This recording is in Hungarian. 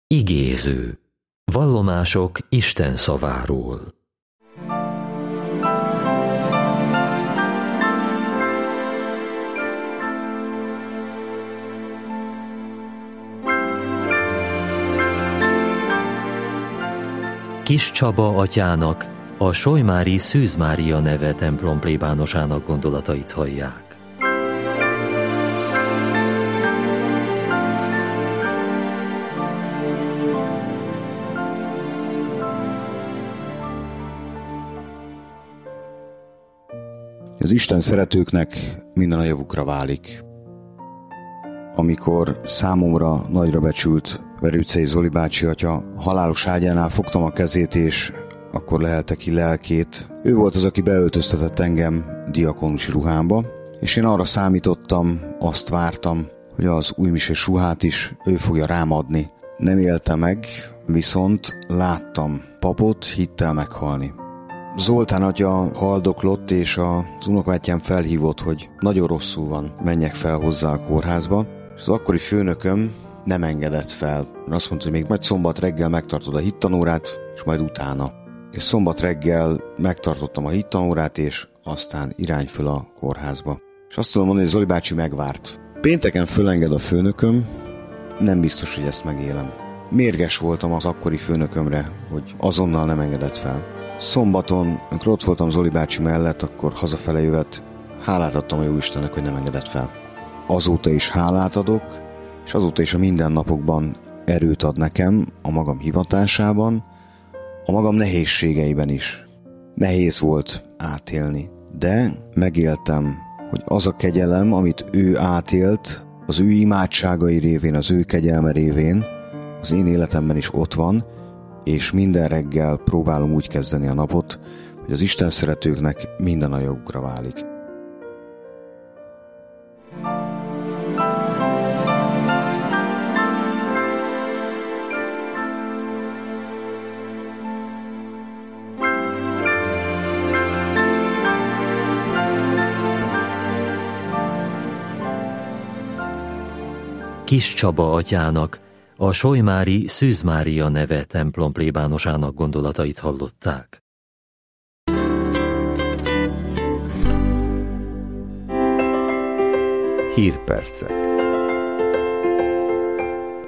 Igéző. Vallomások Isten szaváról. Kis Csaba atyának, a Solymári Szűz Mária neve templom plébánosának gondolatait hallják. Az Isten szeretőknek minden a javukra válik. Amikor számomra nagyra becsült Verőcei Zoli bácsi atya halálos ágyánál fogtam a kezét, és akkor lehelte ki lelkét. Ő volt az, aki beöltöztetett engem diakonusi ruhámba, és én arra számítottam, azt vártam, hogy az újmisés ruhát is ő fogja rám adni. Nem élte meg, viszont láttam papot hittel meghalni. Zoltán atya haldoklott, és az unokabátyám felhívott, hogy nagyon rosszul van, menjek fel hozzá a kórházba. És az akkori főnököm nem engedett fel. Azt mondta, hogy még majd szombat reggel megtartod a hittanórát, és majd utána. És szombat reggel megtartottam a hittanórát, és aztán irány föl a kórházba. És azt tudom mondani, hogy Zoli bácsi megvárt. Pénteken fölenged a főnököm, nem biztos, hogy ezt megélem. Mérges voltam az akkori főnökömre, hogy azonnal nem engedett fel. Szombaton, amikor ott voltam Zoli bácsi mellett, akkor hazafele jövet, hálát adtam a Jóistennek, hogy nem engedett fel. Azóta is hálát adok, és azóta is a mindennapokban erőt ad nekem a magam hivatásában, a magam nehézségeiben is. Nehéz volt átélni, de megéltem, hogy az a kegyelem, amit ő átélt, az ő imádságai révén, az ő kegyelme révén, az én életemben is ott van, és minden reggel próbálom úgy kezdeni a napot, hogy az Isten szeretőknek minden a javukra válik. Kis Csaba atyának, a Solymári Szűz Mária neve templom plébánosának gondolatait hallották. Hírpercek.